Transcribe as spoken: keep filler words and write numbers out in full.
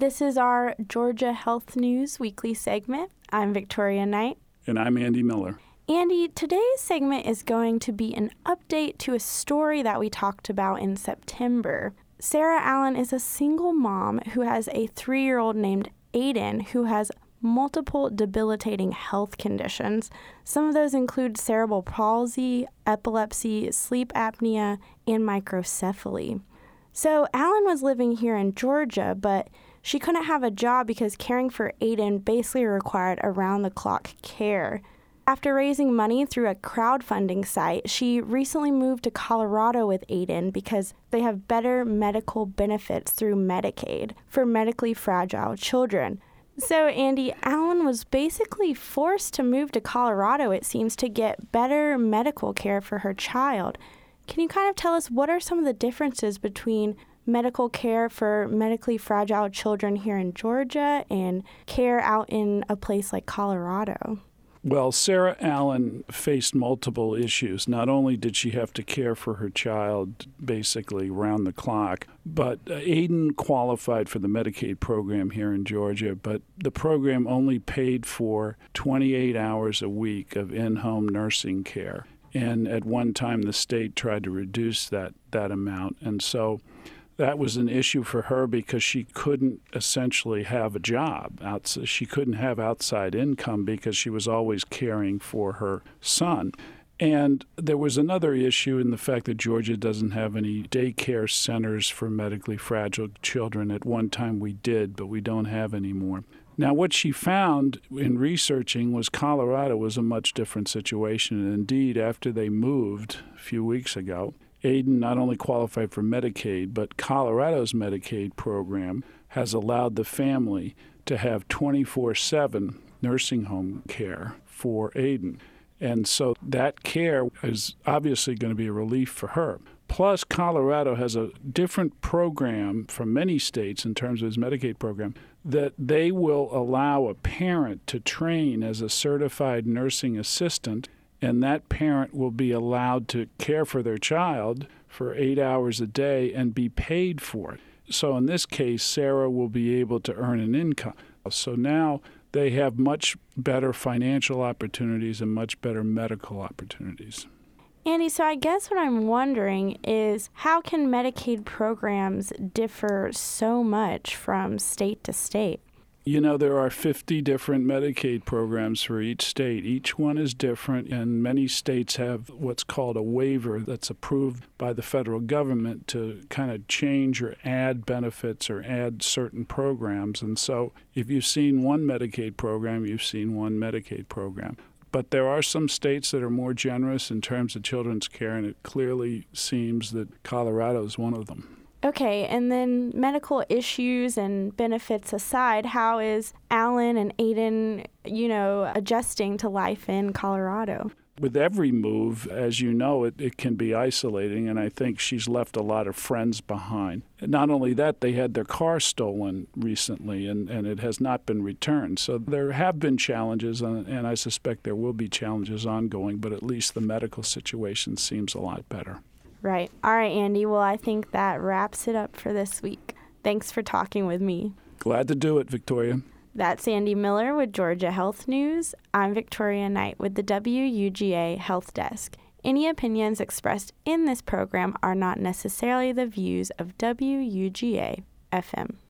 This is our Georgia Health News weekly segment. I'm Victoria Knight. And I'm Andy Miller. Andy, today's segment is going to be an update to a story that we talked about in September. Sarah Allen is a single mom who has a three-year-old named Aiden who has multiple debilitating health conditions. Some of those include cerebral palsy, epilepsy, sleep apnea, and microcephaly. So Allen was living here in Georgia, but she couldn't have a job because caring for Aiden basically required around-the-clock care. After raising money through a crowdfunding site, she recently moved to Colorado with Aiden because they have better medical benefits through Medicaid for medically fragile children. So, Andy, Allen was basically forced to move to Colorado, it seems, to get better medical care for her child. Can you kind of tell us what are some of the differences between medical care for medically fragile children here in Georgia and care out in a place like Colorado? Well, Sarah Allen faced multiple issues. Not only did she have to care for her child basically round the clock, but Aiden qualified for the Medicaid program here in Georgia, but the program only paid for twenty-eight hours a week of in-home nursing care. And at one time, the state tried to reduce that, that amount. And so that was an issue for her because she couldn't essentially have a job. She couldn't have outside income because she was always caring for her son. And there was another issue in the fact that Georgia doesn't have any daycare centers for medically fragile children. At one time we did, but we don't have any more. Now, what she found in researching was Colorado was a much different situation. And indeed, after they moved a few weeks ago, Aiden not only qualified for Medicaid, but Colorado's Medicaid program has allowed the family to have twenty-four seven nursing home care for Aiden. And so that care is obviously going to be a relief for her. Plus, Colorado has a different program from many states in terms of its Medicaid program that they will allow a parent to train as a certified nursing assistant, and that parent will be allowed to care for their child for eight hours a day and be paid for it. So in this case, Sarah will be able to earn an income. So now they have much better financial opportunities and much better medical opportunities. Andy, so I guess what I'm wondering is how can Medicaid programs differ so much from state to state? You know, there are fifty different Medicaid programs for each state. Each one is different, and many states have what's called a waiver that's approved by the federal government to kind of change or add benefits or add certain programs. And so if you've seen one Medicaid program, you've seen one Medicaid program. But there are some states that are more generous in terms of children's care, and it clearly seems that Colorado is one of them. Okay, and then medical issues and benefits aside, how is Allen and Aiden, you know, adjusting to life in Colorado? With every move, as you know, it, it can be isolating, and I think she's left a lot of friends behind. And not only that, they had their car stolen recently, and, and it has not been returned. So there have been challenges, and, and I suspect there will be challenges ongoing, but at least the medical situation seems a lot better. Right. All right, Andy. Well, I think that wraps it up for this week. Thanks for talking with me. Glad to do it, Victoria. That's Andy Miller with Georgia Health News. I'm Victoria Knight with the W U G A Health Desk. Any opinions expressed in this program are not necessarily the views of W U G A F M.